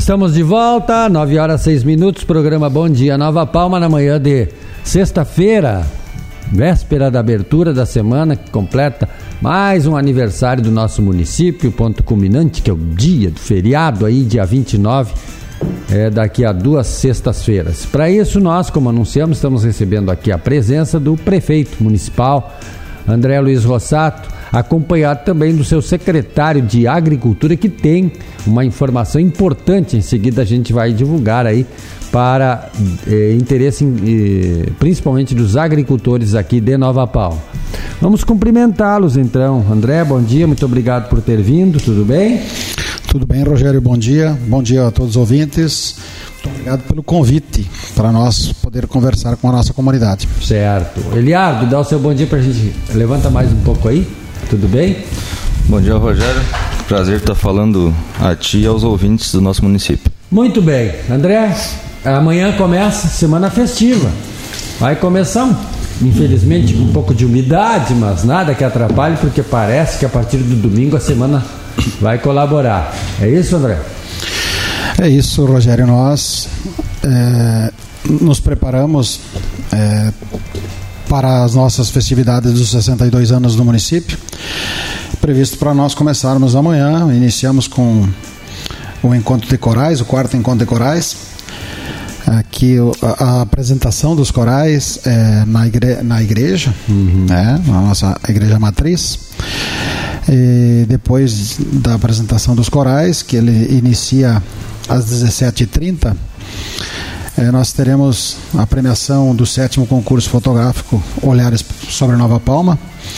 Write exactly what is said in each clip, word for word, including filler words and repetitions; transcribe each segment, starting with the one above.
Estamos de volta, nove horas seis minutos, programa Bom Dia Nova Palma, na manhã de sexta-feira, véspera da abertura da semana, que completa mais um aniversário do nosso município, ponto culminante, que é o dia do feriado aí, dia vinte e nove, é, daqui a duas sextas-feiras. Para isso, nós, como anunciamos, estamos recebendo aqui a presença do prefeito municipal, André Luiz Rossato, acompanhado também do seu secretário de Agricultura, que tem uma informação importante, em seguida a gente vai divulgar aí para eh, interesse eh, principalmente dos agricultores aqui de Nova Palma. Vamos cumprimentá-los então. André, bom dia, muito obrigado por ter vindo, tudo bem? Tudo bem, Rogério, bom dia, bom dia a todos os ouvintes. Muito obrigado pelo convite para nós poder conversar com a nossa comunidade. Certo. Eliardo, dá o seu bom dia para a gente, levanta mais um pouco aí, tudo bem? Bom dia, Rogério, prazer estar falando a ti e aos ouvintes do nosso município. Muito bem, André, amanhã começa semana festiva, vai começar, infelizmente, com um pouco de umidade, mas nada que atrapalhe, porque parece que a partir do domingo a semana vai colaborar, é isso, André? É isso, Rogério, nós é, nos preparamos é, para as nossas festividades dos sessenta e dois anos do município, previsto para nós começarmos amanhã. Iniciamos com o encontro de corais, o quarto encontro de corais. Aqui a, a apresentação dos corais é na, igre, na igreja, uhum. né, na nossa igreja matriz. E depois da apresentação dos corais, que ele inicia às dezessete e trinta, é, nós teremos a premiação do sétimo concurso fotográfico Olhares sobre Nova Palma.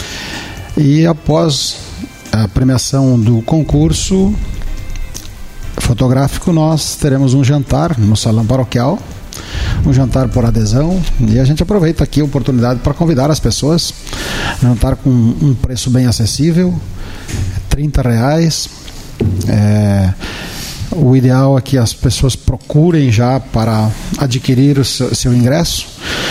E após a premiação do concurso fotográfico, nós teremos um jantar no salão paroquial, um jantar por adesão, e a gente aproveita aqui a oportunidade para convidar as pessoas. Jantar com um preço bem acessível, trinta reais. É, o ideal é que as pessoas procurem já para adquirir o seu, seu ingresso,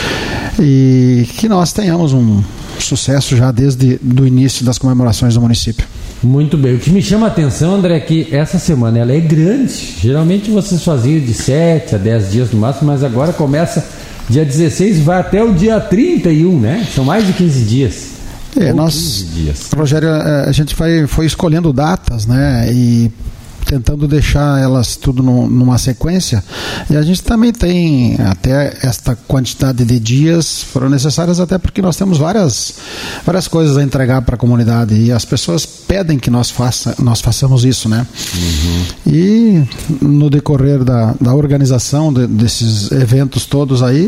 e que nós tenhamos um sucesso já desde o início das comemorações do município. Muito bem, o que me chama a atenção, André, é que essa semana ela é grande. Geralmente vocês faziam de sete a dez dias no máximo, mas agora começa dia dezesseis e vai até o dia trinta e um, né? São mais de quinze dias. É, nós, dias. Rogério, a gente foi, foi escolhendo datas, né? E tentando deixar elas tudo no, numa sequência, e a gente também tem até esta quantidade de dias foram necessárias, até porque nós temos várias, várias coisas a entregar para a comunidade, e as pessoas pedem que nós, faça, nós façamos isso, né? Uhum. E no decorrer da, da organização de, desses eventos todos aí,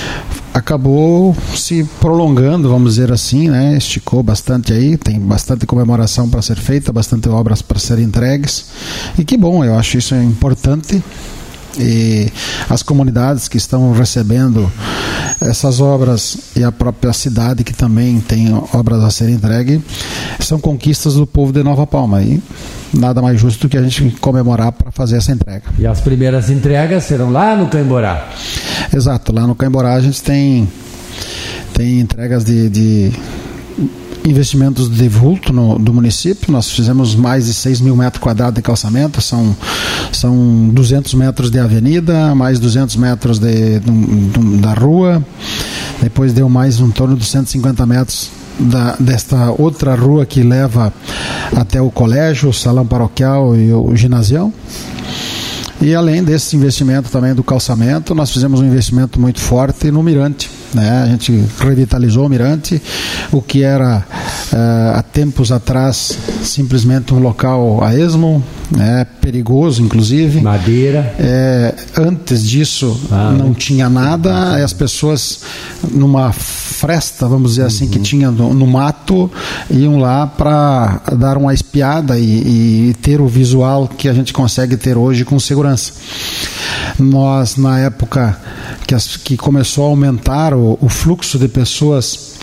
acabou se prolongando, vamos dizer assim, né? Esticou bastante aí, tem bastante comemoração para ser feita, bastante obras para serem entregues, e que bom, eu acho isso importante. E as comunidades que estão recebendo essas obras, e a própria cidade que também tem obras a serem entregues, são conquistas do povo de Nova Palma, e nada mais justo do que a gente comemorar para fazer essa entrega. E as primeiras entregas serão lá no Caimborá? Exato, lá no Caimborá a gente tem, tem entregas de, de investimentos de vulto no, do município. Nós fizemos mais de seis mil metros quadrados de calçamento, são, são duzentos metros de avenida, mais duzentos metros de, de, de, da rua, depois deu mais um torno de cento e cinquenta metros da, desta outra rua que leva até o colégio, o salão paroquial e o, o ginasião. E além desse investimento também do calçamento, nós fizemos um investimento muito forte no Mirante, né? A gente revitalizou o Mirante, o que era uh, há tempos atrás simplesmente um local a esmo, né? Perigoso inclusive. Madeira. É, antes disso ah, não né? tinha nada, e as pessoas numa fresta, vamos dizer assim, uhum. que tinha no, no mato, iam lá para dar uma espiada e, e ter o visual que a gente consegue ter hoje com segurança. Nós, na época que, as, que começou a aumentar o, o fluxo de pessoas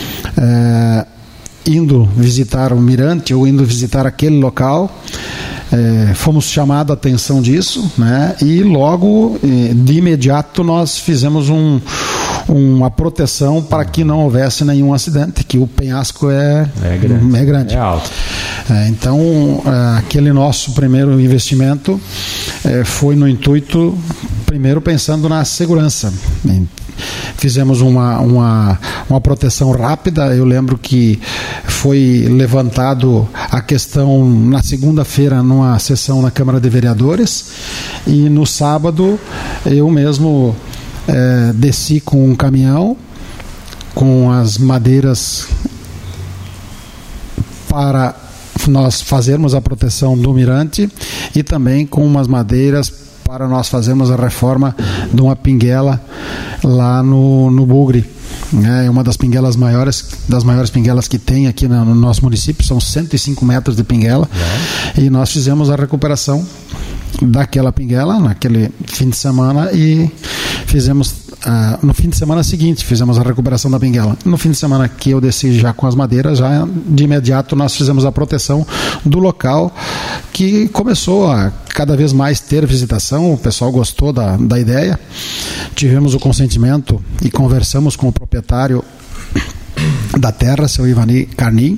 é, indo visitar o Mirante ou indo visitar aquele local, é, fomos chamados a atenção disso, né? E logo, de imediato, nós fizemos um, uma proteção para que não houvesse nenhum acidente, que o penhasco é, é grande, é, grande. É alto. É, então, é, aquele nosso primeiro investimento é, foi no intuito, primeiro pensando na segurança. Fizemos uma, uma, uma proteção rápida. Eu lembro que foi levantado a questão na segunda-feira numa sessão na Câmara de Vereadores, e no sábado eu mesmo é, desci com um caminhão com as madeiras para nós fazermos a proteção do mirante, e também com umas madeiras para nós fazermos a reforma de uma pinguela lá no, no Bugre. É uma das pinguelas maiores, das maiores pinguelas que tem aqui no, no nosso município, são cento e cinco metros de pinguela, é. E nós fizemos a recuperação daquela pinguela naquele fim de semana, e fizemos Uh, no fim de semana seguinte fizemos a recuperação da pinguela. No fim de semana que eu desci já com as madeiras, já de imediato nós fizemos a proteção do local, que começou a cada vez mais ter visitação. O pessoal gostou da, da ideia, tivemos o consentimento e conversamos com o proprietário da terra, seu Ivani Carnim,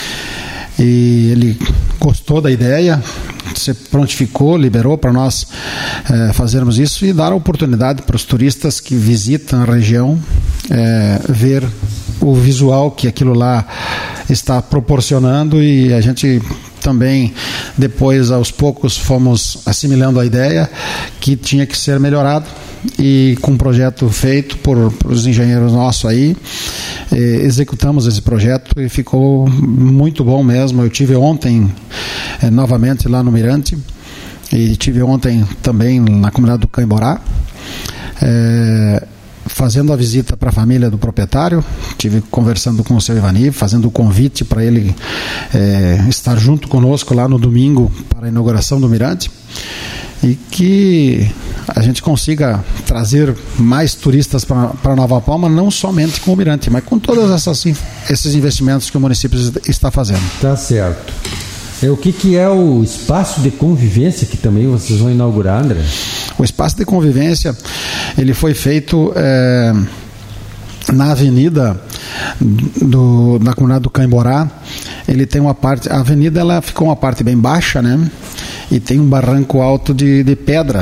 e ele gostou da ideia, se prontificou, liberou para nós é, fazermos isso e dar a oportunidade para os turistas que visitam a região é, ver o visual que aquilo lá está proporcionando. E a gente também, depois, aos poucos, fomos assimilando a ideia que tinha que ser melhorado, e com um projeto feito por, por os engenheiros nossos aí, eh, executamos esse projeto e ficou muito bom mesmo. Eu tive ontem eh, novamente lá no Mirante, e tive ontem também na comunidade do Caimborá, eh, fazendo a visita para a família do proprietário. Tive conversando com o seu Ivani, fazendo o convite para ele eh, estar junto conosco lá no domingo para a inauguração do Mirante, e que a gente consiga trazer mais turistas para Nova Palma, não somente com o Mirante, mas com todos essas, esses investimentos que o município está fazendo. Tá certo. É, o que, que é o espaço de convivência que também vocês vão inaugurar, André? O espaço de convivência, ele foi feito é, na avenida do, da comunidade do Caimborá. Ele tem uma parte, a avenida ela ficou uma parte bem baixa, né? E tem um barranco alto de, de pedra.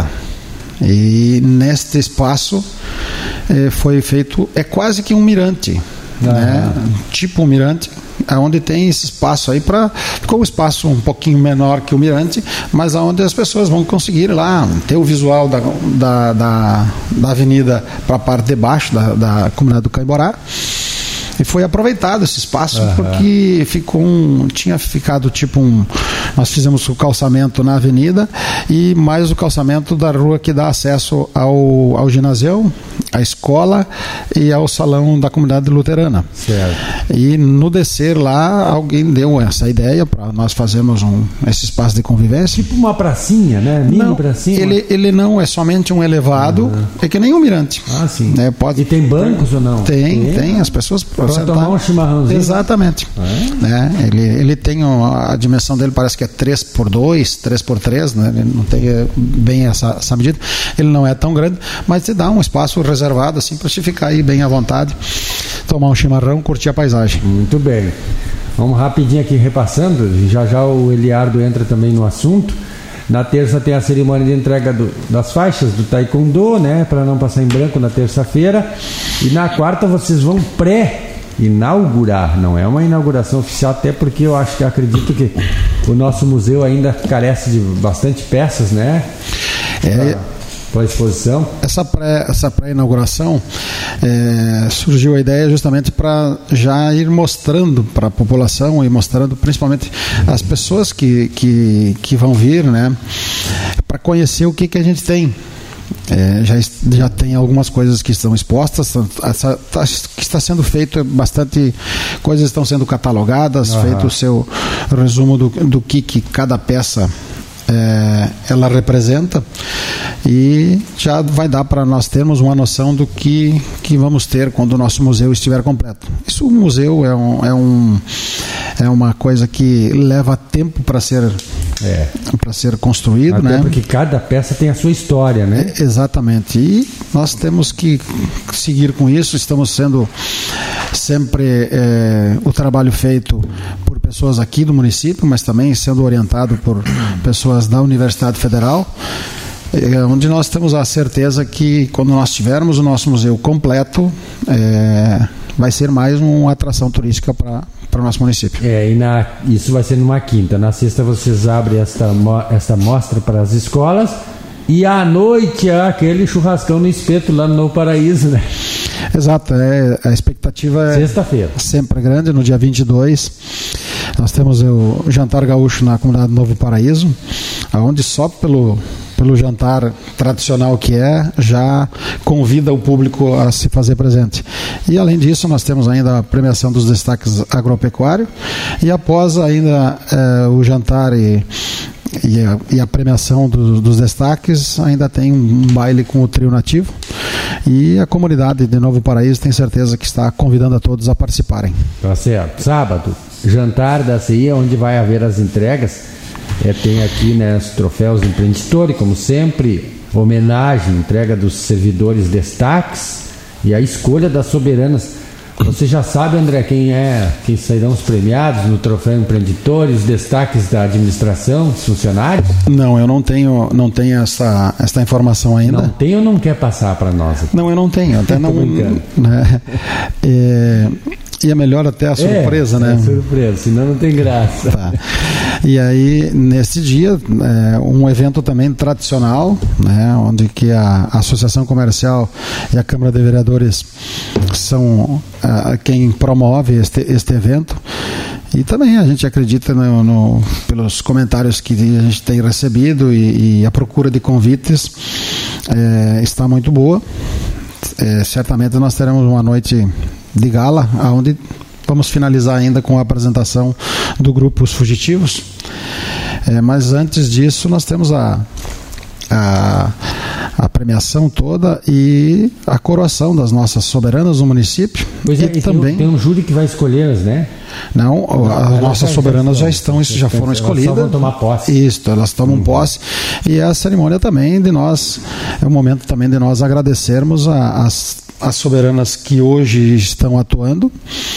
E neste espaço eh, foi feito, é quase que um mirante, ah, né? Tipo um mirante, onde tem esse espaço aí para, ficou um espaço um pouquinho menor que o mirante, mas onde as pessoas vão conseguir lá ter o visual da, da, da, da avenida para a parte de baixo da, da comunidade do Caimborá. E foi aproveitado esse espaço, uhum, porque ficou um, tinha ficado tipo um... Nós fizemos o calçamento na avenida e mais o calçamento da rua que dá acesso ao, ao ginásio, à escola e ao salão da comunidade luterana. Certo. E no descer lá, alguém deu essa ideia para nós fazermos um, esse espaço de convivência. Tipo uma pracinha, né? Mini não, pracinha. Ele, ele não é somente um elevado, uhum, é que nem um mirante. Ah, sim. Né? Pode, e tem bancos ou não? Tem, tem. tem as pessoas... Para tomar um chimarrãozinho. Exatamente. É? Né? Ele, ele tem a dimensão dele, parece que é três por dois, três por três, né? Ele não tem bem essa, essa medida. Ele não é tão grande, mas te dá um espaço reservado assim para você ficar aí bem à vontade, tomar um chimarrão, curtir a paisagem. Muito bem. Vamos rapidinho aqui repassando, já já o Eliardo entra também no assunto. Na terça tem a cerimônia de entrega do, das faixas do Taekwondo, né? Para não passar em branco na terça-feira. E na quarta vocês vão pré inaugurar, não é uma inauguração oficial, até porque eu acho que acredito que o nosso museu ainda carece de bastante peças, né? É, para a exposição. Essa pré, essa pré-inauguração é, surgiu a ideia justamente para já ir mostrando para a população e mostrando principalmente as pessoas que, que, que vão vir, né? Para conhecer o que, que a gente tem. É, já, já tem algumas coisas que estão expostas, essa, tá, que está sendo feito bastante coisas estão sendo catalogadas, uhum, feito o seu resumo do, do que, que cada peça é, ela representa, e já vai dar para nós termos uma noção do que, que vamos ter quando o nosso museu estiver completo. Isso, o museu é, um, é, um, é uma coisa que leva tempo para ser é. para ser construído. Até né? porque cada peça tem a sua história, né? É, exatamente. E nós temos que seguir com isso. Estamos sendo sempre é, o trabalho feito por pessoas aqui do município, mas também sendo orientado por pessoas da Universidade Federal, é, onde nós temos a certeza que quando nós tivermos o nosso museu completo, é, vai ser mais uma atração turística para para o nosso município. É, e na, isso vai ser numa quinta. Na sexta vocês abrem esta, esta mostra para as escolas e à noite é aquele churrascão no espeto lá no Novo Paraíso, né? Exato, é, a expectativa é sexta-feira. Sempre grande, no dia vinte e dois. Nós temos o jantar gaúcho na comunidade Novo Paraíso, onde só pelo, pelo jantar tradicional que é, já convida o público a se fazer presente. E além disso, nós temos ainda a premiação dos destaques agropecuários e após ainda é, o jantar e, e, a, e a premiação do, dos destaques, ainda tem um baile com o trio nativo. E a comunidade de Novo Paraíso tem certeza que está convidando a todos a participarem. Tá certo. Sábado, jantar da C I, onde vai haver as entregas. É, tem aqui, né, os troféus do empreendedor, como sempre, homenagem, entrega dos servidores destaques e a escolha das soberanas. Você já sabe, André, quem é, quem serão os premiados no troféu empreendedor, os destaques da administração, os funcionários? Não, eu não tenho, não tenho essa, essa informação ainda. Não tem ou não quer passar para nós? Aqui? Não, eu não tenho, até não. Né, é, e é melhor até a surpresa, é, né? É surpresa, senão não tem graça. Tá. E aí, nesse dia, é, um evento também tradicional, né, onde que a Associação Comercial e a Câmara de Vereadores são a, quem promove este, este evento. E também a gente acredita no, no, pelos comentários que a gente tem recebido e, e a procura de convites é, está muito boa. É, certamente nós teremos uma noite de gala, onde vamos finalizar ainda com a apresentação do grupo Os Fugitivos. É, mas antes disso nós temos a, a, a premiação toda e a coroação das nossas soberanas do município. Pois e é, e também tem um, tem um júri que vai escolhê-las, né? Não, não as elas nossas já, soberanas já estão, estão, já foram elas escolhidas. Elas vão tomar posse. Isso, elas tomam uhum. posse. E a cerimônia também de nós, é o momento também de nós agradecermos a, as, as soberanas que hoje estão atuando,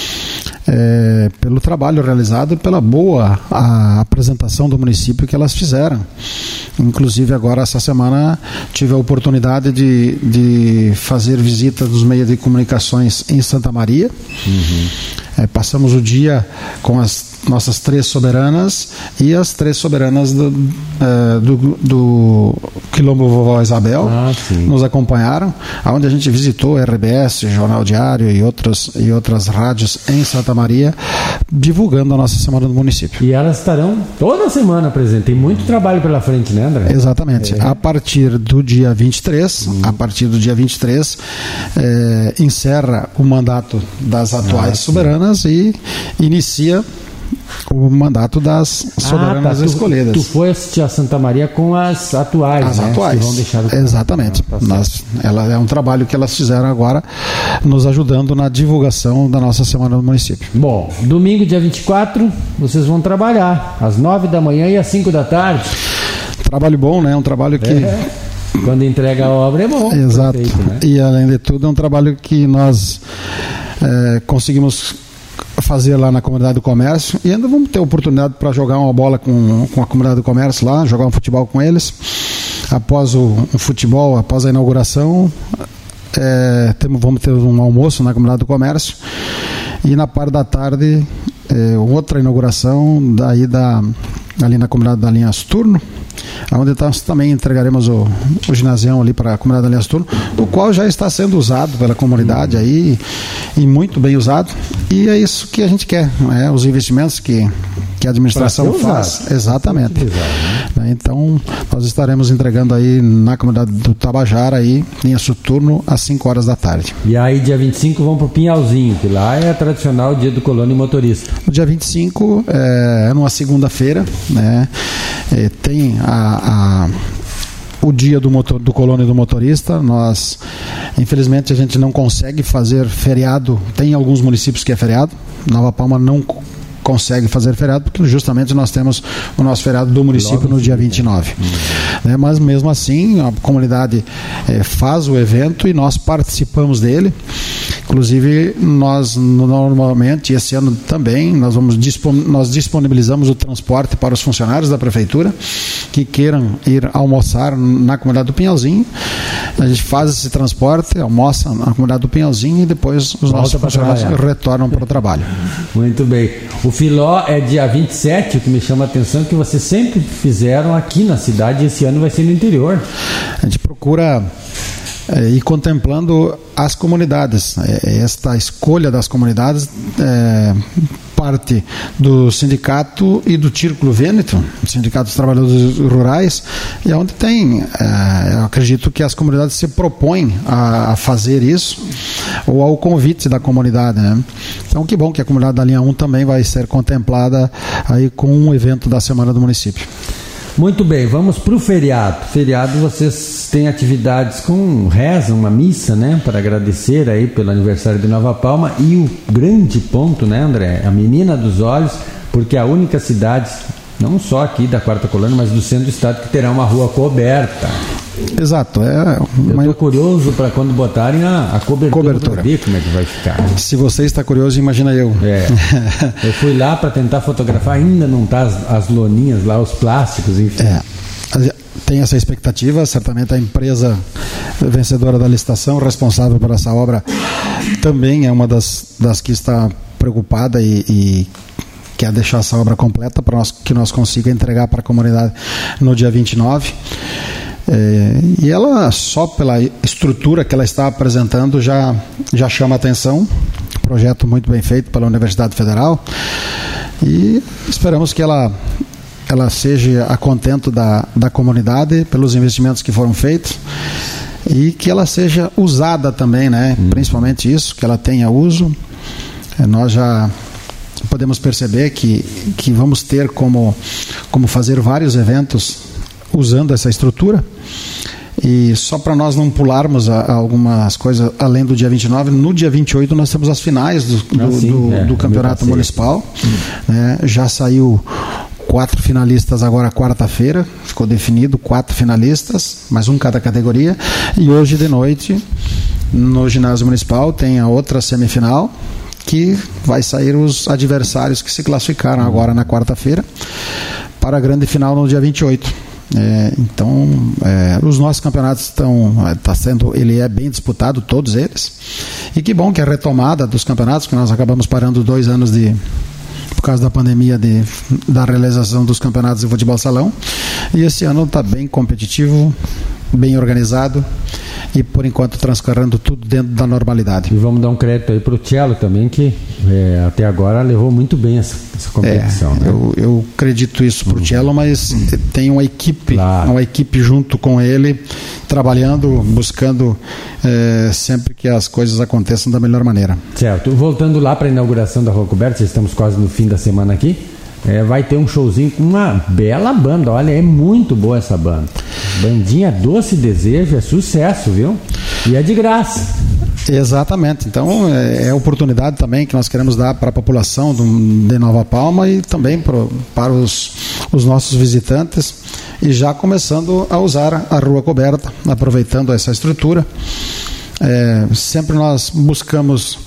é, pelo trabalho realizado e pela boa a apresentação do município que elas fizeram. Inclusive agora essa semana tive a oportunidade de, de fazer visita dos meios de comunicações em Santa Maria. Uhum. É, passamos o dia com as nossas três soberanas e as três soberanas do, uh, do, do Quilombo Vovó Isabel ah, nos acompanharam, onde a gente visitou R B S, Jornal Diário e, outros, e outras rádios em Santa Maria, divulgando a nossa Semana do Município. E elas estarão toda semana presentes. Tem muito trabalho pela frente, né, André? Exatamente. É. A partir do dia vinte e três, hum. a partir do dia vinte e três, é, encerra o mandato das atuais ah, soberanas e inicia o mandato das soberanas ah, tá. escolhidas. Tu, tu foi assistir a Santa Maria com as atuais, as né? atuais. Que vão deixar o... Exatamente. Ah, tá Nós, ela é um trabalho que elas fizeram agora, nos ajudando na divulgação da nossa Semana do Município. Bom, domingo, dia vinte e quatro, vocês vão trabalhar às nove da manhã e às cinco da tarde. Trabalho bom, né? Um trabalho que... É. Quando entrega a obra é bom. Exato. Perfeito, né? E além de tudo, é um trabalho que nós é, conseguimos fazer lá na Comunidade do Comércio e ainda vamos ter oportunidade para jogar uma bola com, com a Comunidade do Comércio lá, jogar um futebol com eles. Após o, o futebol, após a inauguração, é, temos, vamos ter um almoço na Comunidade do Comércio e na parte da tarde é, outra inauguração daí da, ali na Comunidade da Linha Saturno, onde nós também entregaremos o, o ginásio ali para a Comunidade da Linha Saturno, o qual já está sendo usado pela comunidade aí, e muito bem usado, e é isso que a gente quer, né? Os investimentos que, que a administração faz. Exatamente. Usado, né? Então, nós estaremos entregando aí na comunidade do Tabajara, aí, Linha Saturno, às cinco horas da tarde. E aí, dia vinte e cinco, vão para o Pinhalzinho, que lá é a tradicional dia do colono e motorista. No dia vinte e cinco, é, é numa segunda-feira, né? É, tem a, a, o dia do, motor, do colono e do motorista. Nós, infelizmente, a gente não consegue fazer feriado. Tem alguns municípios que é feriado. Nova Palma não consegue fazer feriado, porque justamente nós temos o nosso feriado do município Logo no dia vinte e nove. Uhum. Né? Mas mesmo assim, a comunidade é, faz o evento e nós participamos dele. Inclusive, nós normalmente, esse ano também, nós, vamos dispon- nós disponibilizamos o transporte para os funcionários da prefeitura que queiram ir almoçar na comunidade do Pinhalzinho. A gente faz esse transporte, almoça na comunidade do Pinhalzinho e depois os Volta nossos funcionários trabalhar. retornam para o trabalho. Muito bem. O Filó é dia vinte e sete, o que me chama a atenção é que vocês sempre fizeram aqui na cidade e esse ano vai ser no interior. A gente procura é, ir contemplando as comunidades. É, esta escolha das comunidades é, parte do sindicato e do Círculo Vêneto, Sindicato dos Trabalhadores Rurais, e é onde tem, é, eu acredito que as comunidades se propõem a, a fazer isso, ou ao convite da comunidade, né? Então, que bom que a comunidade da linha um também vai ser contemplada aí com um evento da Semana do Município. Muito bem, vamos para o feriado. Feriado, vocês têm atividades com reza, uma missa, né, para agradecer aí pelo aniversário de Nova Palma, e o grande ponto, né, André, a menina dos olhos, porque é a única cidade, não só aqui da Quarta Colônia, mas do centro do estado, que terá uma rua coberta. Exato. É uma... Eu estou curioso para quando botarem a, a cobertura, cobertura. Para ver como é que vai ficar. Se você está curioso, imagina eu. É. Eu fui lá para tentar fotografar, ainda não tá as, as loninhas lá, os plásticos, enfim. É. Tem essa expectativa, certamente a empresa vencedora da licitação, responsável por essa obra, também é uma das, das que está preocupada e, e quer deixar essa obra completa para nós, que nós consiga entregar para a comunidade no dia vinte e nove. É, e ela, só pela estrutura que ela está apresentando, já, já chama a atenção. Projeto muito bem feito pela Universidade Federal, e esperamos que ela, ela seja a contento da, da comunidade pelos investimentos que foram feitos, e que ela seja usada também, né? Hum. Principalmente isso, que ela tenha uso. É, nós já podemos perceber que, que vamos ter como, como fazer vários eventos usando essa estrutura. E só para nós não pularmos a, a algumas coisas além do dia vinte e nove, no dia vinte e oito nós temos as finais do, do, ah, sim, do, é, do campeonato municipal. Hum. Né? Já saiu quatro finalistas agora quarta-feira, ficou definido quatro finalistas, mais um cada categoria, e hoje de noite no ginásio municipal tem a outra semifinal, que vai sair os adversários que se classificaram agora na quarta-feira para a grande final no dia vinte e oito. É, então, é, os nossos campeonatos estão, tá sendo, ele é bem disputado, todos eles, e que bom que a retomada dos campeonatos, que nós acabamos parando dois anos de, por causa da pandemia, de, da realização dos campeonatos de futebol salão, e esse ano está bem competitivo, bem organizado, e por enquanto transcorrendo tudo dentro da normalidade. E vamos dar um crédito aí para o Cielo também, que é, até agora levou muito bem essa, essa competição. É, né? eu, eu acredito isso para o Cielo, mas uhum. tem uma equipe, claro. uma equipe junto com ele, trabalhando, buscando é, sempre que as coisas aconteçam da melhor maneira. Certo. Voltando lá para a inauguração da Rua Coberta, estamos quase no fim da semana aqui. É, vai ter um showzinho com uma bela banda. Olha, é muito boa essa banda. Bandinha Doce Desejo, é sucesso, viu? E é de graça. Exatamente. Então é, é oportunidade também que nós queremos dar para a população do, de Nova Palma e também pro, para os, os nossos visitantes, e já começando a usar a Rua Coberta, aproveitando essa estrutura. É, sempre nós buscamos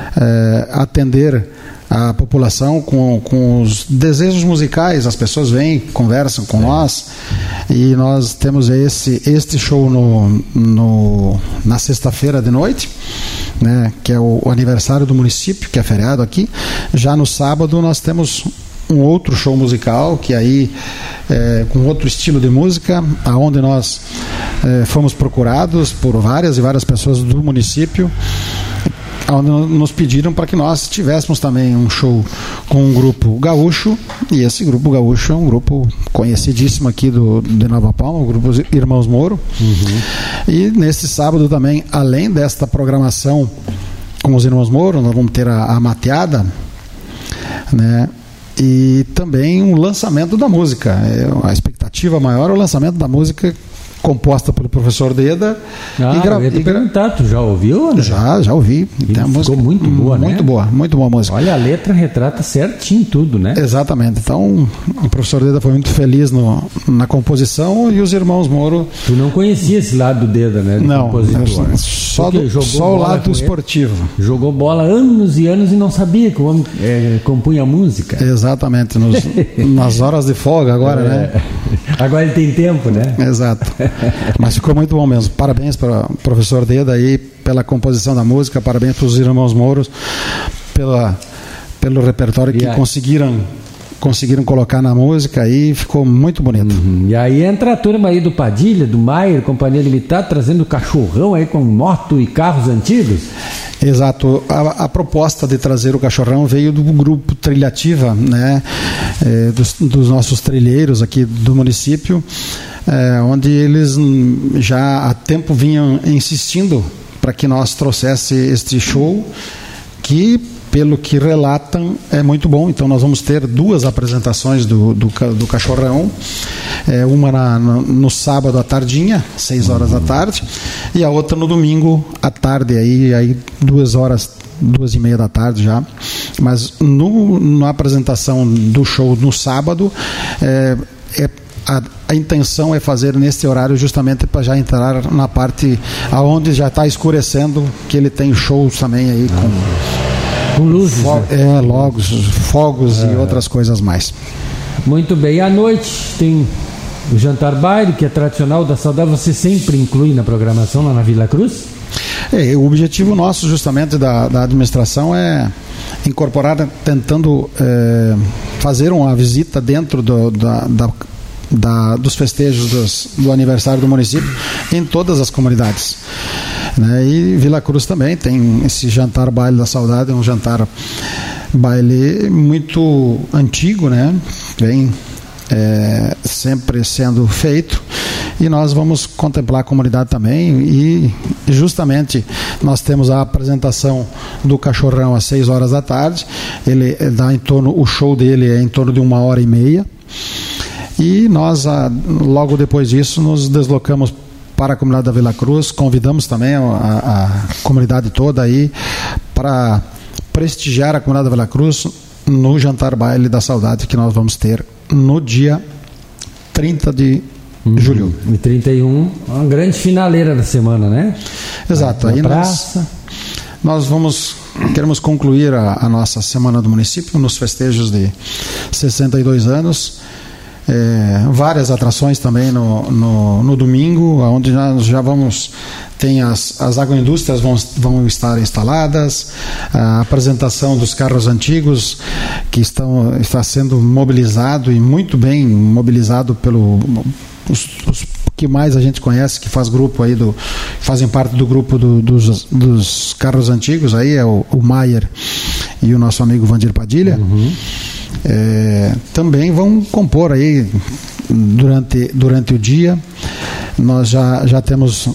é, atender a população com, com os desejos musicais. As pessoas vêm, conversam com nós, e nós temos esse, este show no, no, na sexta-feira de noite, né, que é o, o aniversário do município, que é feriado aqui. Já no sábado nós temos um outro show musical, que aí é, com outro estilo de música, aonde nós é, fomos procurados por várias e várias pessoas do município, onde nos pediram para que nós tivéssemos também um show com um grupo gaúcho, e esse grupo gaúcho é um grupo conhecidíssimo aqui do, de Nova Palma, o grupo Irmãos Moro. Uhum. E nesse sábado também, além desta programação com os Irmãos Moro, nós vamos ter a, a mateada, né? E também um lançamento da música. É, a expectativa maior é o lançamento da música composta pelo professor Deda. Ah, e gra- eu ia te e gra- perguntar, tu já ouviu, André? Já, já ouvi. E Tem a ficou música muito boa, né? Muito boa, muito boa música. Olha, a letra retrata certinho tudo, né? Exatamente. Então, o professor Deda foi muito feliz no, na composição e os irmãos Moro... Tu não conhecia esse lado do Deda, né? De Não, compositor. só, Porque do, jogou só o bola lado com ele. esportivo. Jogou bola anos e anos e não sabia que o homem é, compunha música. Exatamente. Nos, nas horas de folga agora, É. né? Agora ele tem tempo, né? Exato. Mas ficou muito bom mesmo. Parabéns para o professor Deda aí pela composição da música, parabéns para os irmãos Mouros pela, pelo repertório que E aí? conseguiram, conseguiram colocar na música aí, ficou muito bonito. Uhum. E aí entra a turma aí do Padilha, do Maier, Companhia Limitada, trazendo cachorrão aí com moto e carros antigos. Exato. A, a proposta de trazer o cachorrão veio do grupo Trilhativa, né, é, dos, dos nossos trilheiros aqui do município, é, onde eles hum, já há tempo vinham insistindo para que nós trouxesse este show, que pelo que relatam é muito bom. Então nós vamos ter duas apresentações do, do, do cachorrão, é, uma na, no, no sábado à tardinha, seis horas da tarde, e a outra no domingo à tarde, aí, aí duas horas, duas e meia da tarde já. Mas no, na apresentação do show no sábado, é, é A, a intenção é fazer neste horário justamente para já entrar na parte aonde já está escurecendo, que ele tem shows também aí com, com luzes, fo- né? é, logos, fogos É. e outras coisas mais. Muito bem. À noite tem o jantar baile, que é tradicional da saudade. Você sempre inclui na programação lá na Vila Cruz? É, o objetivo nosso justamente da, da administração é incorporar, tentando é, fazer uma visita dentro do, da, da Da, dos festejos dos, do aniversário do município em todas as comunidades, né? E Vila Cruz também tem esse jantar baile da saudade, é um jantar baile muito antigo, né? Vem é, sempre sendo feito, e nós vamos contemplar a comunidade também. E justamente nós temos a apresentação do cachorrão às seis horas da tarde. Ele dá em torno, o show dele é em torno de uma hora e meia. E nós, logo depois disso, nos deslocamos para a comunidade da Vila Cruz. Convidamos também a, a comunidade toda aí para prestigiar a comunidade da Vila Cruz no Jantar Baile da Saudade, que nós vamos ter no dia trinta de Uhum. julho. E trinta e um, uma grande finaleira da semana, né? Exato. Na Aí nós, praça. nós vamos, queremos concluir a, a nossa Semana do Município nos festejos de sessenta e dois anos. É, várias atrações também no, no, no domingo, onde nós já vamos, tem as, as agroindústrias vão, vão estar instaladas, a apresentação dos carros antigos que estão, está sendo mobilizado, e muito bem mobilizado pelo os, os que mais a gente conhece, que faz grupo aí do, fazem parte do grupo do, dos, dos carros antigos, aí é o, o Maier e o nosso amigo Vandir Padilha. Uhum. É, também vão compor aí durante, durante o dia. Nós já, já temos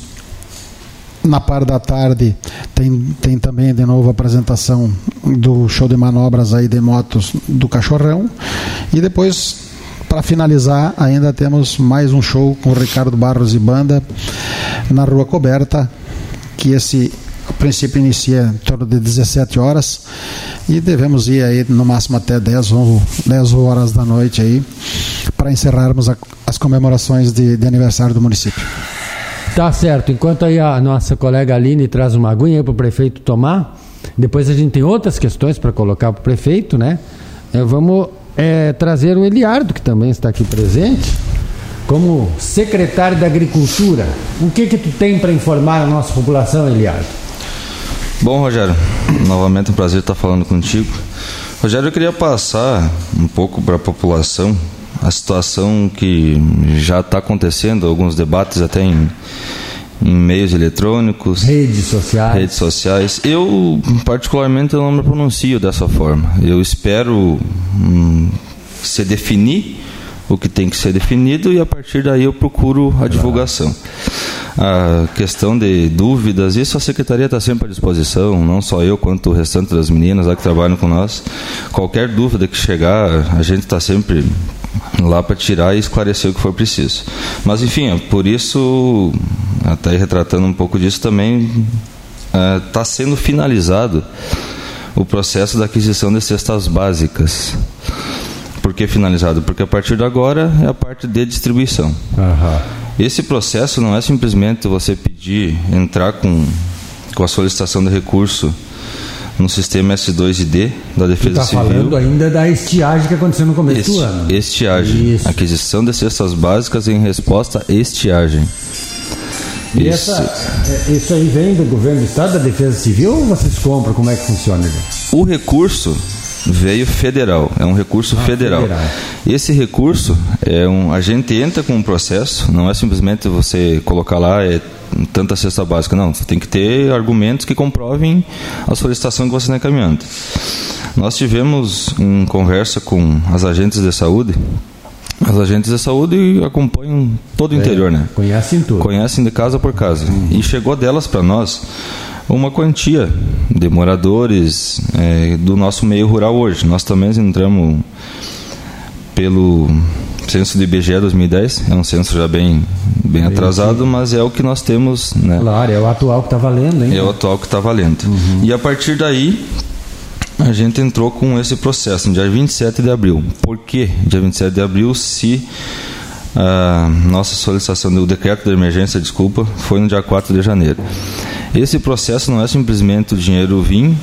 na parte da tarde, tem, tem também de novo a apresentação do show de manobras aí de motos do Cachorrão, e depois, para finalizar, ainda temos mais um show com o Ricardo Barros e banda na Rua Coberta, que esse a princípio inicia em torno de dezessete horas, e devemos ir aí no máximo até dez horas da noite aí, para encerrarmos a, as comemorações de, de aniversário do município. Tá certo. Enquanto aí a nossa colega Aline traz uma aguinha aí para o prefeito tomar, depois a gente tem outras questões para colocar para o prefeito, né? É, vamos é, trazer o Eliardo, que também está aqui presente, como secretário da Agricultura. O que que tu tem para informar a nossa população, Eliardo? Bom, Rogério, novamente um prazer estar falando contigo. Rogério, eu queria passar um pouco para a população a situação que já está acontecendo, alguns debates até em, em meios eletrônicos, redes sociais. redes sociais. Eu, particularmente, eu não me pronuncio dessa forma. Eu espero hum, se definir o que tem que ser definido, e a partir daí eu procuro a divulgação. A questão de dúvidas, isso a secretaria está sempre à disposição, não só eu quanto o restante das meninas lá que trabalham com nós. Qualquer dúvida que chegar, a gente está sempre lá para tirar e esclarecer o que for preciso. Mas enfim, por isso, até retratando um pouco disso também, está é, sendo finalizado o processo da aquisição de cestas básicas. Por que finalizado? Porque a partir de agora é a parte de distribuição. Uhum. Esse processo não é simplesmente você pedir, entrar com, com a solicitação de recurso no sistema S dois I D da Defesa tá Civil. Está falando ainda da estiagem que aconteceu no começo Esti, do ano. Estiagem. Isso. Aquisição de cestas básicas em resposta à estiagem. E isso. Essa, isso aí vem do governo do estado, da Defesa Civil, ou vocês compram? Como é que funciona? O recurso veio federal, é um recurso ah, federal. federal. Esse recurso, é um, a gente entra com um processo, não é simplesmente você colocar lá é, tanta cesta básica, não, você tem que ter argumentos que comprovem a solicitação que você está encaminhando. Nós tivemos uma conversa com as agentes de saúde. As agentes de saúde acompanham todo o é, interior, né? Conhecem tudo. Conhecem de casa por casa. Uhum. E chegou delas para nós uma quantia de moradores é, do nosso meio rural hoje. Nós também entramos pelo censo do I B G E dois mil e dez, é um censo já bem, bem atrasado, mas é o que nós temos, né? Claro, é o atual que está valendo, hein? É o atual que está valendo. Uhum. E a partir daí, a gente entrou com esse processo no dia vinte e sete de abril. Por que dia vinte e sete de abril, se a nossa solicitação do decreto de emergência, desculpa, foi no dia quatro de janeiro? Esse processo não é simplesmente o dinheiro vir,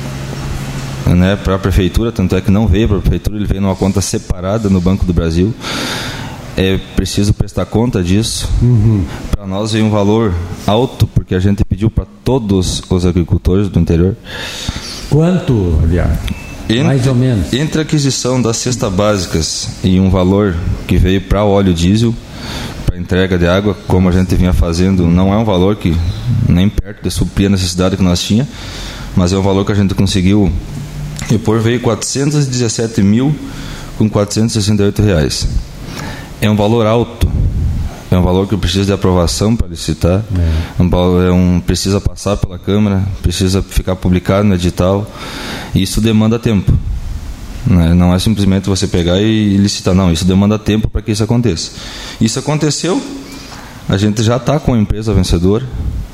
né, para a prefeitura, tanto é que não veio para a prefeitura, ele veio numa conta separada no Banco do Brasil. É preciso prestar conta disso. Uhum. Para nós veio um valor alto, porque a gente pediu para todos os agricultores do interior. Quanto, aliás? Entre, mais ou menos. Entre a aquisição das cestas básicas e um valor que veio para o óleo diesel, para entrega de água, como a gente vinha fazendo, não é um valor que nem perto de suprir a necessidade que nós tínhamos, mas é um valor que a gente conseguiu repor, veio quatrocentos e dezessete mil com quatrocentos e sessenta e oito reais. É um valor alto, é um valor que precisa de aprovação para licitar, é. Um, é um, precisa passar pela Câmara, precisa ficar publicado no edital, e isso demanda tempo. Né? Não é simplesmente você pegar e licitar, não, isso demanda tempo para que isso aconteça. Isso aconteceu, a gente já está com a empresa vencedora,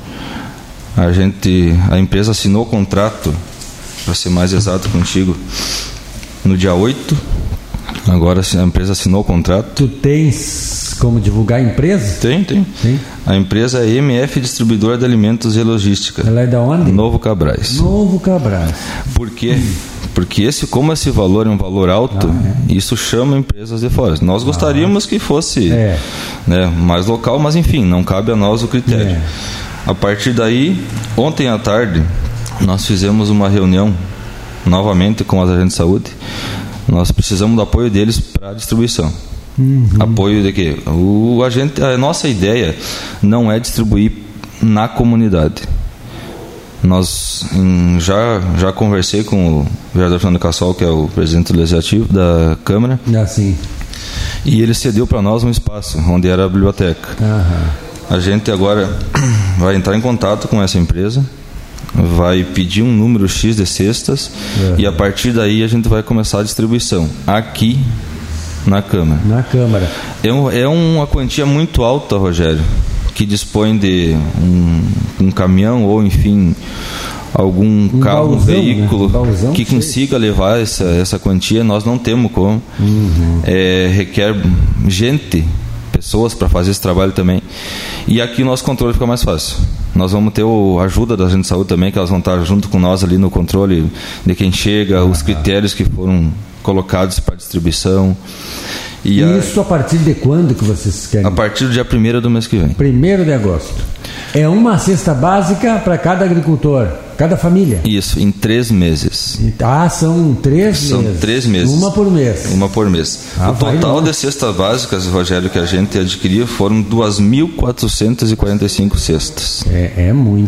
a, gente, a empresa assinou o contrato, para ser mais exato contigo, no dia oito. Agora a empresa assinou o contrato. Tu tens como divulgar a empresa? Tem, tem. tem. A empresa é M F Distribuidora de Alimentos e Logística. Ela é da onde? Novo Cabrais. Novo Cabrais. Por quê? Hum. Porque esse, como esse valor é um valor alto, ah, é. isso chama empresas de fora. Nós gostaríamos ah. que fosse é. né, mais local, mas enfim, não cabe a nós o critério. É. A partir daí, ontem à tarde, nós fizemos uma reunião novamente com as agentes de saúde. Nós precisamos do apoio deles para a distribuição. Uhum. Apoio de quê? O agente, a nossa ideia não é distribuir na comunidade. Nós hum, já, já conversei com o vereador Fernando Cassol, que é o presidente do Legislativo da Câmara. Ah, sim. E ele cedeu para nós um espaço onde era a biblioteca. Uhum. A gente agora vai entrar em contato com essa empresa, vai pedir um número X de cestas, uhum. e a partir daí a gente vai começar a distribuição aqui na Câmara. Na Câmara. É, um, é uma quantia muito alta, Rogério, que dispõe de um, um caminhão ou, enfim, algum um carro, bauzão, um veículo, né? um que consiga levar essa, essa quantia. Nós não temos como. Uhum. É, requer gente, pessoas para fazer esse trabalho também. E aqui o nosso controle fica mais fácil. Nós vamos ter a ajuda da agente de saúde também, que elas vão estar junto com nós ali no controle de quem chega, uhum. os critérios que foram colocados para distribuição. E isso a... a partir de quando que vocês querem? A partir do dia primeiro do mês que vem. primeiro de agosto. É uma cesta básica para cada agricultor, cada família? Isso, em três meses. Ah, são três são meses? São três meses. Uma por mês? Uma por mês. Ah, o total de cestas básicas, Rogério, que a gente adquiriu foram duas mil quatrocentas e quarenta e cinco cestas. É, é muito.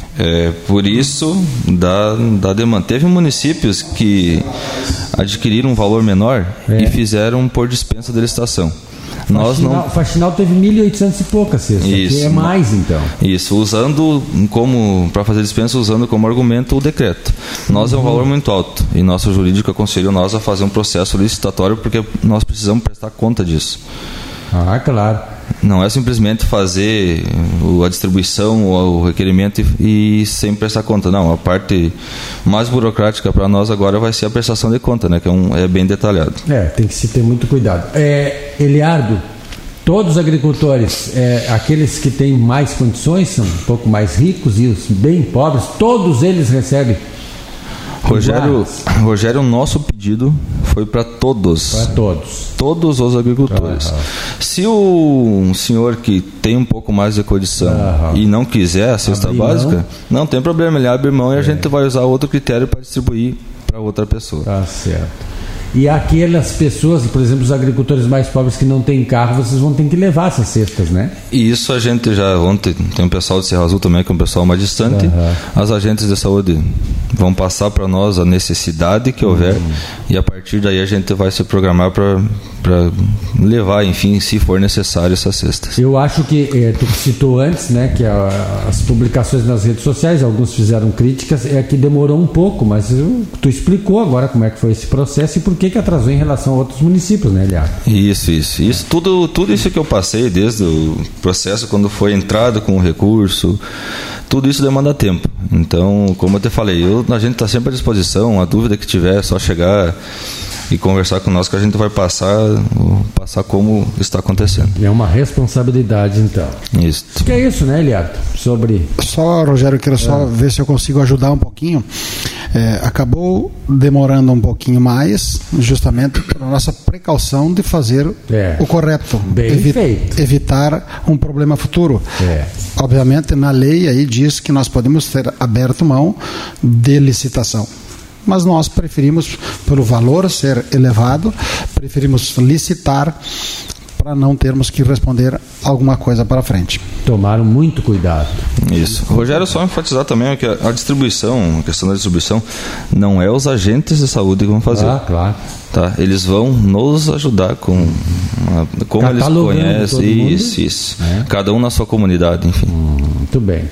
É, por isso, da, da demanda. Teve municípios que adquiriram um valor menor é. e fizeram por dispensa de licitação. Nós Faxinal, não... Faxinal teve mil e oitocentos e poucas cestas, que é mais então. Isso, usando como, para fazer dispensa, usando como argumento o decreto. Nós uhum. é um valor muito alto e nosso jurídico aconselhou nós a fazer um processo licitatório porque nós precisamos prestar conta disso. Ah, claro. Não é simplesmente fazer a distribuição, o requerimento e, e sem prestar conta. Não, a parte mais burocrática para nós agora vai ser a prestação de conta, né, que é, um, é bem detalhado. É, tem que se ter muito cuidado. É, Eliardo, todos os agricultores, é, aqueles que têm mais condições, são um pouco mais ricos e os bem pobres, todos eles recebem. Rogério, Rogério, o nosso pedido foi para todos. Para todos. Todos os agricultores. Uhum. Se o um senhor que tem um pouco mais de condição uhum. e não quiser a cesta abrir básica, mão. Não tem problema, ele abre mão é. e a gente vai usar outro critério para distribuir para outra pessoa. Tá certo. E aquelas pessoas, por exemplo, os agricultores mais pobres que não têm carro, vocês vão ter que levar essas cestas, né? E isso a gente já, ontem tem um pessoal de Serra Azul também, que é um pessoal mais distante, uhum. as agentes de saúde vão passar para nós a necessidade que houver uhum. e a partir daí a gente vai se programar para para levar, enfim, se for necessário, essas cestas. Eu acho que, eh, tu citou antes, né, que a, as publicações nas redes sociais, alguns fizeram críticas, é que demorou um pouco, mas eu, tu explicou agora como é que foi esse processo e por que que atrasou em relação a outros municípios, né, Eliardo? Isso, isso, isso, tudo, tudo isso que eu passei desde o processo, quando foi entrado com o recurso, tudo isso demanda tempo. Então, como eu te falei, eu, a gente está sempre à disposição, a dúvida que tiver é só chegar e conversar com nós que a gente vai passar, passar como está acontecendo. É uma responsabilidade, então. Isso. Acho que é isso, né, Eliardo? Sobre... Só, Rogério, eu quero só é. ver se eu consigo ajudar um pouquinho. É, acabou demorando um pouquinho mais, justamente pela nossa precaução de fazer é. o correto. Bem evi- feito. Evitar um problema futuro. É. Obviamente, na lei aí diz que nós podemos ter aberto mão de licitação. Mas nós preferimos, pelo valor ser elevado, preferimos licitar para não termos que responder alguma coisa para frente. Tomaram muito cuidado. Isso. Rogério, só enfatizar também que a distribuição, a questão da distribuição, não é os agentes de saúde que vão fazer. Ah, claro. Tá? Eles vão nos ajudar com a, como eles conhecem. Isso, isso. É. Cada um na sua comunidade, enfim. Hum, muito bem.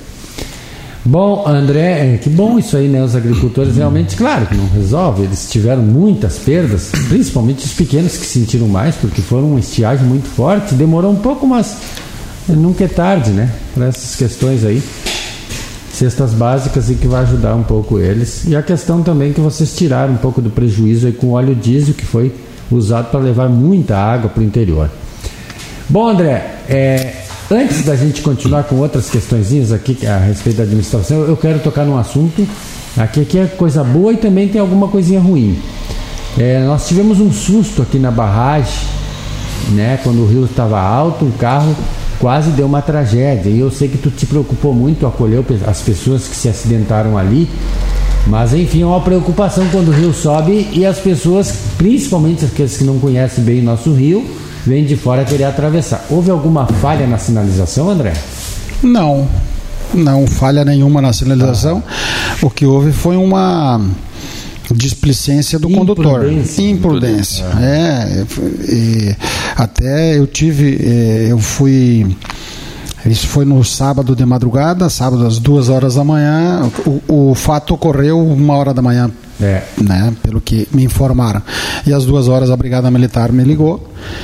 Bom, André, que bom isso aí, né? Os agricultores realmente, claro que não resolve, eles tiveram muitas perdas, principalmente os pequenos que sentiram mais, porque foram uma estiagem muito forte, demorou um pouco, mas nunca é tarde, né? Para essas questões aí, cestas básicas e que vai ajudar um pouco eles. E a questão também que vocês tiraram um pouco do prejuízo aí com o óleo diesel, que foi usado para levar muita água para o interior. Bom, André, é... antes da gente continuar com outras questõezinhas aqui a respeito da administração, eu quero tocar num assunto aqui, aqui é coisa boa e também tem alguma coisinha ruim. É, nós tivemos um susto aqui na barragem, né, quando o rio estava alto, um carro quase deu uma tragédia. E eu sei que tu te preocupou muito, acolheu as pessoas que se acidentaram ali, mas enfim, é uma preocupação quando o rio sobe e as pessoas, principalmente aqueles que não conhecem bem o nosso rio, vem de fora querer atravessar. Houve alguma falha na sinalização, André? Não, não falha nenhuma na sinalização. Ah. O que houve foi uma displicência do condutor. Imprudência. Ah. É, e até eu tive, eu fui, isso foi no sábado de madrugada, sábado às duas horas da manhã, o, o fato ocorreu uma hora da manhã. É. Né, pelo que me informaram. E às duas horas a Brigada Militar me ligou,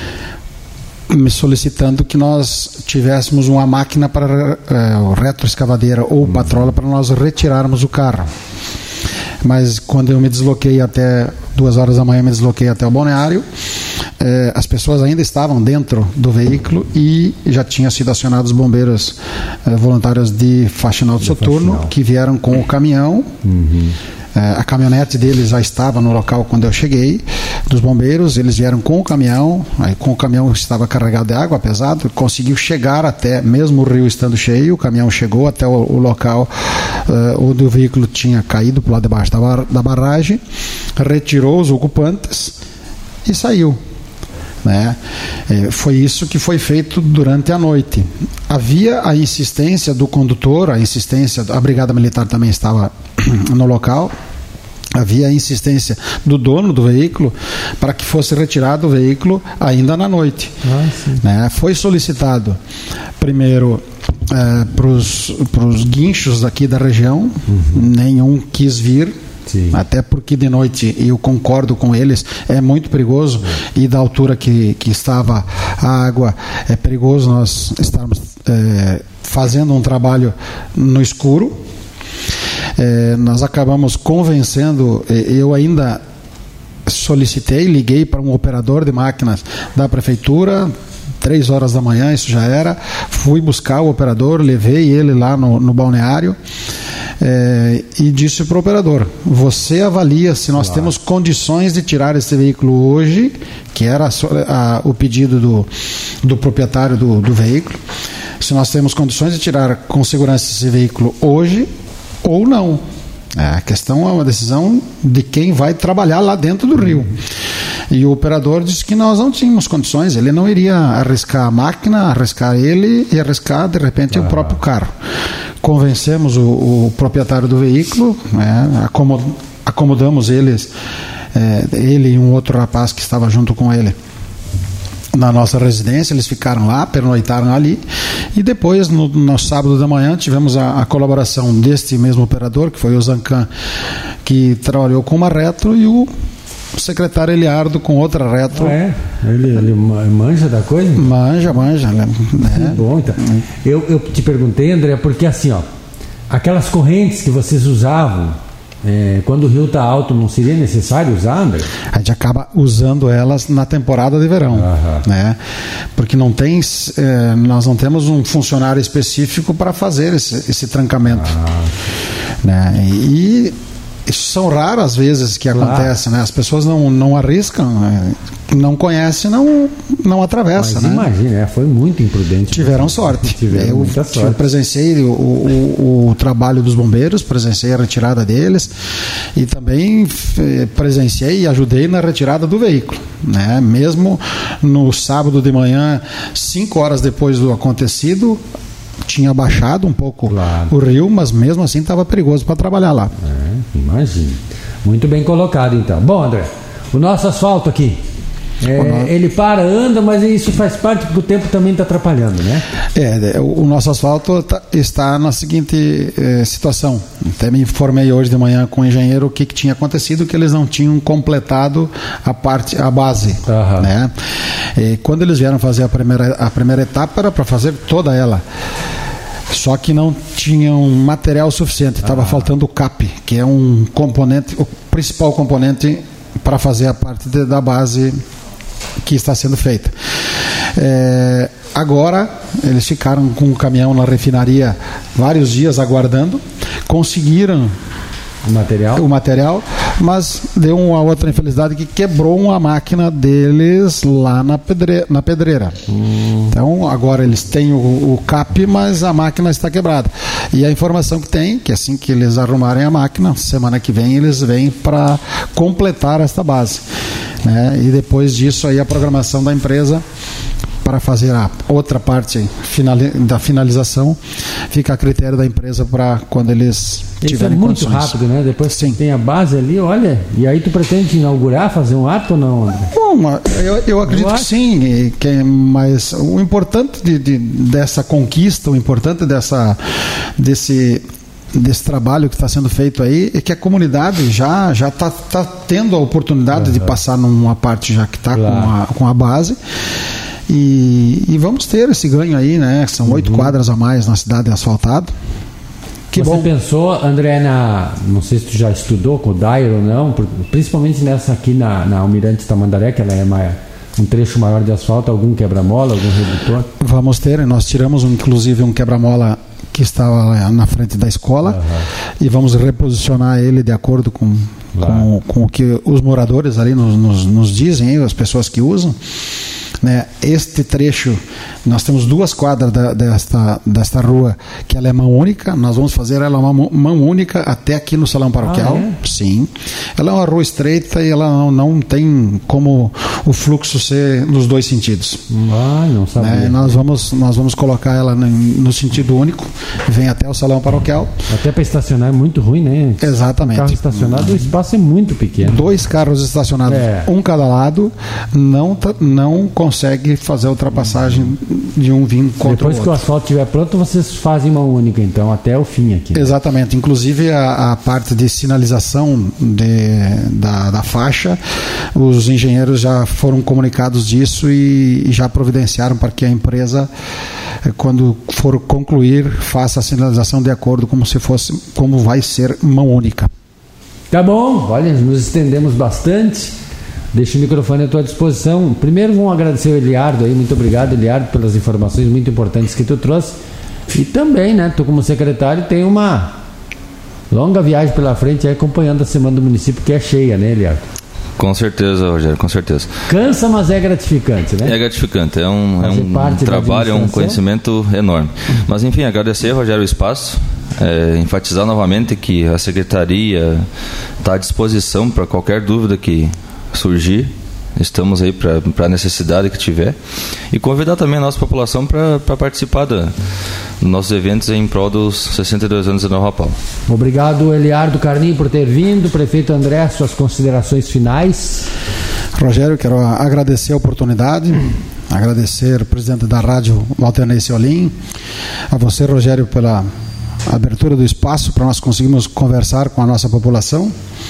me solicitando que nós tivéssemos uma máquina para uh, retroescavadeira ou hum. patrola para nós retirarmos o carro. Mas quando eu me desloquei até duas horas da manhã, me desloquei até o balneário, eh, as pessoas ainda estavam dentro do veículo e já tinham sido acionados os bombeiros eh, voluntários de faxinal de soturno, faxinal. Que vieram com o caminhão. Uhum. A caminhonete deles já estava no local quando eu cheguei, dos bombeiros. Eles vieram com o caminhão, aí com o caminhão estava carregado de água, pesado, conseguiu chegar até, mesmo o rio estando cheio, o caminhão chegou até o, o local uh, onde o veículo tinha caído para o lado de baixo da, bar, da barragem, retirou os ocupantes e saiu. né? É, foi isso que foi feito durante a noite. Havia a insistência do condutor, a insistência, a Brigada Militar também estava no local. Havia a insistência do dono do veículo para que fosse retirado o veículo ainda na noite. Ah, né? Foi solicitado primeiro é, para os guinchos daqui da região, uhum. nenhum quis vir. Sim. Até porque de noite, eu concordo com eles, é muito perigoso, uhum. e da altura que, que estava a água, é perigoso nós estarmos é, fazendo um trabalho no escuro. É, nós acabamos convencendo, eu ainda solicitei, liguei para um operador de máquinas da prefeitura, três horas da manhã, isso já era, fui buscar o operador, levei ele lá no, no balneário, é, e disse para o operador, você avalia se nós claro. temos condições de tirar esse veículo hoje, que era a, a, o pedido do, do proprietário do, do veículo, se nós temos condições de tirar com segurança esse veículo hoje ou não. A questão é uma decisão de quem vai trabalhar lá dentro do rio. E o operador disse que nós não tínhamos condições, ele não iria arriscar a máquina, arriscar ele e arriscar de repente ah. o próprio carro. Convencemos o, o proprietário do veículo, né, acomod, acomodamos eles, é, ele e um outro rapaz que estava junto com ele na nossa residência, eles ficaram lá, pernoitaram ali, e depois no, no sábado da manhã tivemos a, a colaboração deste mesmo operador, que foi o Zancan, que trabalhou com uma retro, e o secretário Eliardo com outra retro. Ah, é? Ele, ele manja da coisa? Manja, manja. Né? Que bom, então. Eu, eu te perguntei, André, porque assim, ó, aquelas correntes que vocês usavam, É, quando o rio está alto, não seria necessário usar, André? A gente acaba usando elas na temporada de verão, uhum. né? Porque não tem, é, nós não temos um funcionário específico para fazer esse, esse trancamento, uhum. né? E isso são raras vezes que claro. acontece, né? As pessoas não, não arriscam, né? Não conhecem, não, não atravessa. Mas né? imagina, é, foi muito imprudente. Tiveram sorte. Tiveram eu, muita sorte. Eu presenciei o, o, o trabalho dos bombeiros, presenciei a retirada deles e também presenciei e ajudei na retirada do veículo, né? Mesmo no sábado de manhã, cinco horas depois do acontecido, tinha baixado um pouco claro. o rio, mas mesmo assim estava perigoso para trabalhar lá. É, imagina. Muito bem colocado, então. Bom, André, o nosso asfalto aqui, é, ele para, anda, mas isso faz parte porque o tempo também está atrapalhando, né? É, o, o nosso asfalto tá, está na seguinte é, situação. Até me informei hoje de manhã com o engenheiro o que, que tinha acontecido, que eles não tinham completado a parte, a base, uhum. né? E quando eles vieram fazer a primeira, a primeira etapa era para fazer toda ela. Só que não tinham material suficiente, estava ah. faltando o cap, que é um componente, o principal componente para fazer a parte de, da base que está sendo feita. É, agora eles ficaram com o caminhão na refinaria vários dias aguardando, conseguiram o material, o material mas deu uma outra infelicidade que quebrou uma máquina deles lá na, pedre, na pedreira. Hum. Então agora eles têm o, o cap, mas a máquina está quebrada. E a informação que tem, que assim que eles arrumarem a máquina, semana que vem eles vêm para completar esta base, né? E depois disso aí a programação da empresa para fazer a outra parte finali- da finalização fica a critério da empresa para quando eles tiverem condições. Isso é muito rápido, né? Depois Sim. tem a base ali, olha, e aí tu pretende inaugurar, fazer um ato ou não, André? Bom, eu, eu acredito eu que sim, que, mas o importante de, de, dessa conquista, o importante dessa, desse desse trabalho que está sendo feito aí é que a comunidade já já está tá tendo a oportunidade uhum. de passar numa parte já que está claro. com, a, com a base. E, e vamos ter esse ganho aí, né? São oito uhum. quadras a mais na cidade asfaltada. Que Você bom. pensou, André, na, não sei se tu já estudou com o Dair ou não, principalmente nessa aqui na, na Almirante Tamandaré, que ela é mais, um trecho maior de asfalto, algum quebra-mola, algum redutor? Vamos ter, nós tiramos inclusive um quebra-mola que estava lá na frente da escola uhum. e vamos reposicionar ele de acordo com, com, com o que os moradores ali nos, nos, nos dizem, as pessoas que usam. né? Este trecho, nós temos duas quadras da, desta, desta rua que ela é mão única, nós vamos fazer ela uma mão única até aqui no Salão Paroquial. Ah, é? Sim. Ela é uma rua estreita e ela não, não tem como o fluxo ser nos dois sentidos. Ah, não sabia. Né? Nós, vamos, nós vamos colocar ela no, no sentido único, vem até o Salão Paroquial. Até para estacionar é muito ruim, né? Exatamente. O carro estacionado, o espaço é muito pequeno. Dois carros estacionados, é. um cada lado, não, não consegue fazer a ultrapassagem de um vindo contra Depois o outro. que o asfalto estiver pronto, vocês fazem mão única, então, até o fim aqui. Né? Exatamente. Inclusive a, a parte de sinalização de, da, da faixa, os engenheiros já foram comunicados disso e, e já providenciaram para que a empresa, quando for concluir, faça a sinalização de acordo como se fosse, como vai ser mão única. Tá bom, olha, nos estendemos bastante. Deixo o microfone à tua disposição. Primeiro vamos agradecer o Eliardo aí, muito obrigado, Eliardo, pelas informações muito importantes que tu trouxe. E também, né, tu como secretário tem uma longa viagem pela frente aí, acompanhando a Semana do Município, que é cheia, né, Eliardo? Com certeza, Rogério, com certeza. Cansa, mas é gratificante, né? É gratificante, é um, é um trabalho, é um conhecimento enorme. Mas, enfim, agradecer, Rogério, o espaço, é, enfatizar novamente que a Secretaria está à disposição para qualquer dúvida que surgir. Estamos aí para a necessidade que tiver. E convidar também a nossa população para participar da, dos nossos eventos em prol dos sessenta e dois anos da Nova Palma. Obrigado, Eliardo Carnim, por ter vindo. Prefeito André, suas considerações finais. Rogério, quero agradecer a oportunidade, agradecer ao presidente da rádio, Walter Ney Seolim, a você, Rogério, pela abertura do espaço para nós conseguirmos conversar com a nossa população.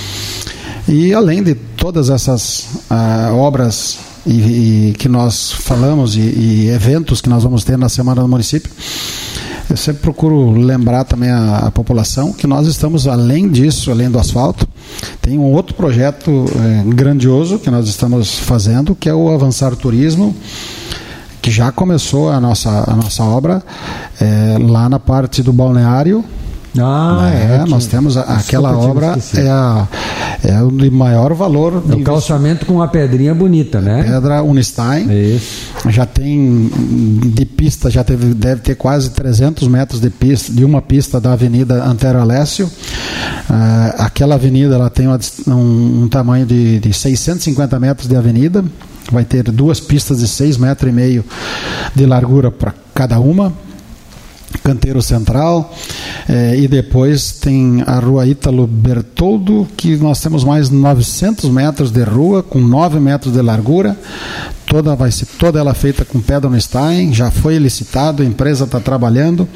E além de todas essas uh, obras e, e que nós falamos e, e eventos que nós vamos ter na Semana do Município, eu sempre procuro lembrar também a, a população que nós estamos, além disso, além do asfalto, tem um outro projeto eh, grandioso que nós estamos fazendo, que é o Avançar Turismo, que já começou a nossa, a nossa obra eh, lá na parte do balneário. Ah, é, é nós temos a, aquela obra é, a, é o de maior valor. É o calçamento com uma pedrinha bonita, né? Pedra Unistein. Isso. Já tem de pista, já teve, deve ter quase trezentos metros de pista, de uma pista da Avenida Antero Alessio. Uh, aquela avenida ela tem uma, um, um tamanho de, de seiscentos e cinquenta metros de avenida. Vai ter duas pistas de seis metros e meio de largura para cada uma. Canteiro Central, eh, e depois tem a rua Ítalo Bertoldo, que nós temos mais novecentos metros de rua, com nove metros de largura, toda, vai ser, toda ela feita com pedra no Stein, já foi licitado, a empresa está trabalhando,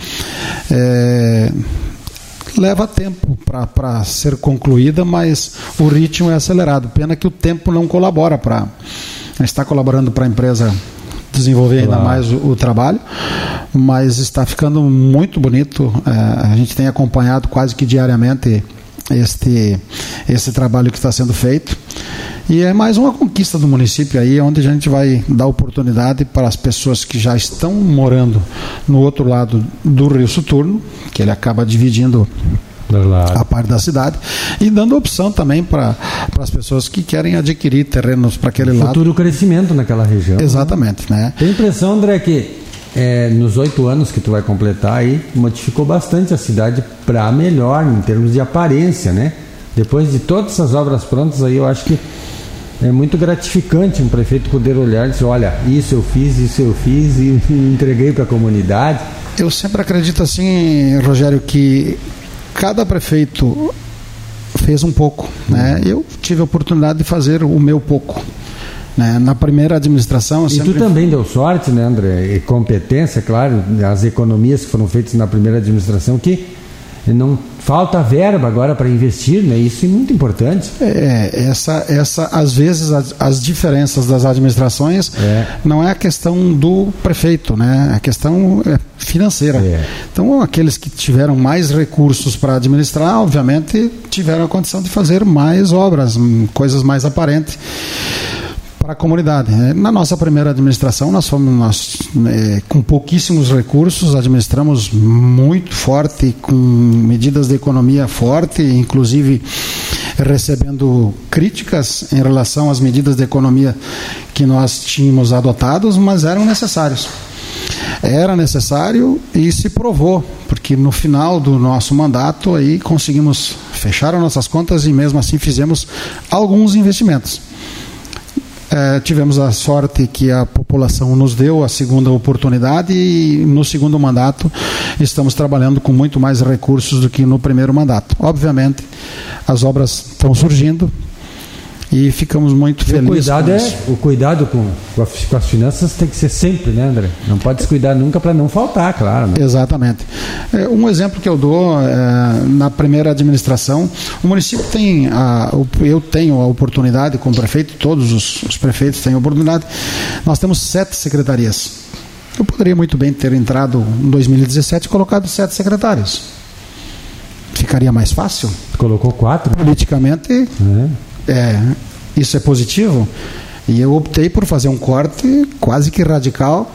eh, leva tempo para ser concluída, mas o ritmo é acelerado, pena que o tempo não colabora para, está colaborando para a empresa desenvolver ainda claro. mais o, o trabalho, mas está ficando muito bonito. É, a gente tem acompanhado quase que diariamente este, esse trabalho que está sendo feito, e é mais uma conquista do município aí, onde a gente vai dar oportunidade para as pessoas que já estão morando no outro lado do Rio Soturno, que ele acaba dividindo a parte da cidade, e dando opção também para as pessoas que querem adquirir terrenos para aquele futuro lado. Futuro crescimento naquela região. Exatamente, né? né? Tem a impressão, André, que é, nos oito anos que tu vai completar aí, modificou bastante a cidade para melhor em termos de aparência, né? Depois de todas essas obras prontas aí, eu acho que é muito gratificante um prefeito poder olhar e dizer, olha, isso eu fiz, isso eu fiz e, e entreguei para a comunidade. Eu sempre acredito assim, Rogério, que cada prefeito fez um pouco, né? Eu tive a oportunidade de fazer o meu pouco, né? Na primeira administração... E sempre... tu também deu sorte, né, André? E competência, claro, as economias que foram feitas na primeira administração, que não falta verba agora para investir, né? Isso é muito importante. É, essa, essa, às vezes as, as diferenças das administrações é. não é a questão do prefeito, né? A questão é financeira. É. Então, aqueles que tiveram mais recursos para administrar, obviamente, tiveram a condição de fazer mais obras, coisas mais aparentes para a comunidade. Na nossa primeira administração, nós fomos nós, é, com pouquíssimos recursos, administramos muito forte, com medidas de economia forte, inclusive recebendo críticas em relação às medidas de economia que nós tínhamos adotados, mas eram necessários. Era necessário e se provou, porque no final do nosso mandato aí conseguimos fechar as nossas contas e mesmo assim fizemos alguns investimentos. É, tivemos a sorte que a população nos deu a segunda oportunidade e no segundo mandato estamos trabalhando com muito mais recursos do que no primeiro mandato. Obviamente, as obras estão surgindo e ficamos muito felizes. O cuidado, é, o cuidado com, com, as, com as finanças tem que ser sempre, né, André? Não pode descuidar nunca para não faltar, claro. Né? Exatamente. É, um exemplo que eu dou, é, na primeira administração, o município tem, a, eu tenho a oportunidade, como prefeito, todos os, os prefeitos têm a oportunidade, nós temos sete secretarias. Eu poderia muito bem ter entrado em dois mil e dezessete e colocado sete secretários. Ficaria mais fácil? Colocou quatro? Politicamente... É. É, isso é positivo, e eu optei por fazer um corte quase que radical,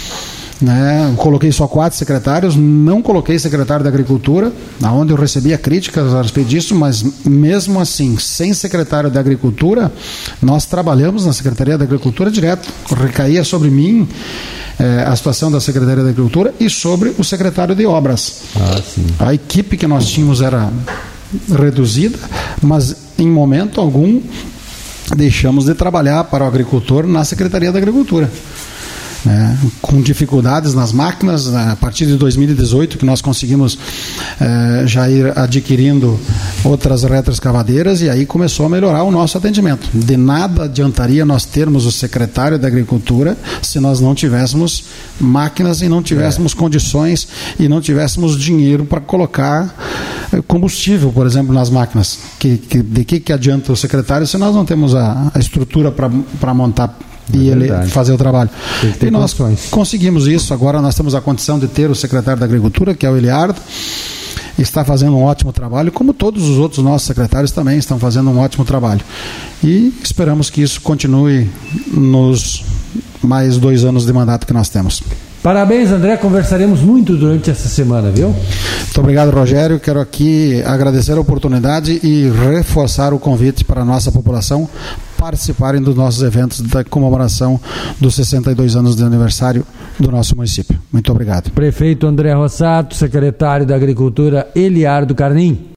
né? Coloquei só quatro secretários, não coloquei secretário da Agricultura, onde eu recebia críticas a respeito disso, mas mesmo assim, sem secretário da Agricultura, nós trabalhamos na Secretaria da Agricultura direto, recaía sobre mim é, a situação da Secretaria da Agricultura e sobre o secretário de Obras. Ah, sim. A equipe que nós tínhamos era reduzida, mas em momento algum deixamos de trabalhar para o agricultor na Secretaria da Agricultura. É, com dificuldades nas máquinas, né, a partir de dois mil e dezoito que nós conseguimos é, já ir adquirindo outras retroescavadeiras e aí começou a melhorar o nosso atendimento. De nada adiantaria nós termos o secretário da Agricultura se nós não tivéssemos máquinas e não tivéssemos é. condições e não tivéssemos dinheiro para colocar combustível, por exemplo, nas máquinas. Que, que, de que, que adianta o secretário se nós não temos a, a estrutura para montar e é ele fazer o trabalho. E nós condições. Conseguimos isso. Agora nós temos a condição de ter o secretário da Agricultura, que é o Eliardo, está fazendo um ótimo trabalho, como todos os outros nossos secretários também estão fazendo um ótimo trabalho. E esperamos que isso continue nos mais dois anos de mandato que nós temos. Parabéns, André. Conversaremos muito durante essa semana, viu? Muito obrigado, Rogério. Quero aqui agradecer a oportunidade e reforçar o convite para a nossa população participarem dos nossos eventos da comemoração dos sessenta e dois anos de aniversário do nosso município. Muito obrigado. Prefeito André Rossato, secretário da Agricultura Eliardo Carnim.